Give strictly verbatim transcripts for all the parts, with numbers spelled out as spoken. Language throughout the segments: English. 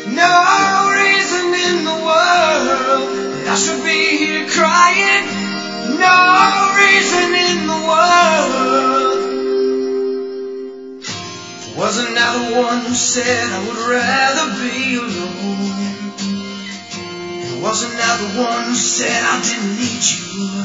No reason in the world that I should be here crying. No reason in the world. Wasn't I the one who said I would rather be alone? Wasn't I the one who said I didn't need you?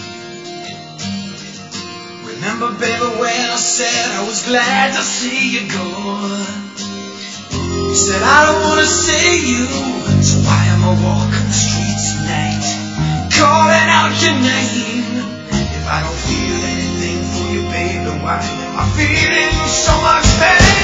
Remember, baby, when I said I was glad to see you go? You said I don't want to see you, so why am I walking the streets tonight, calling out your name? If I don't feel anything for you, baby, why am I feeling so much pain?